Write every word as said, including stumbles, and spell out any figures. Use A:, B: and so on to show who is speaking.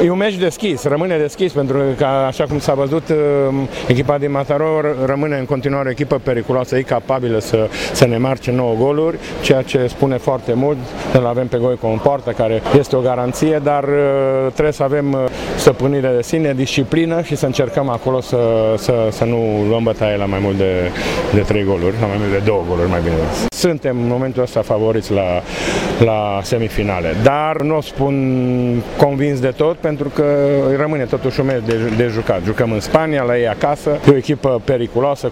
A: E un meci deschis, rămâne deschis, pentru că, așa cum s-a văzut, echipa din Mataró rămâne în continuare o echipă periculoasă, e capabilă să, să ne marce nouă goluri, ceea ce spune foarte mult. Îl avem pe Goico în poartă, care este o garanție, dar trebuie să avem stăpânire de sine, disciplină și să încercăm acolo să, să, să nu luăm bătaie la mai mult de, de trei goluri, la mai mult de două goluri, mai bine zis. Suntem în momentul ăsta favoriți la, la semifinale, dar nu o spun convins de tot, pentru că rămâne totuși un meci de, de jucat. Jucăm în Spania, la ei acasă, e o echipă periculoasă.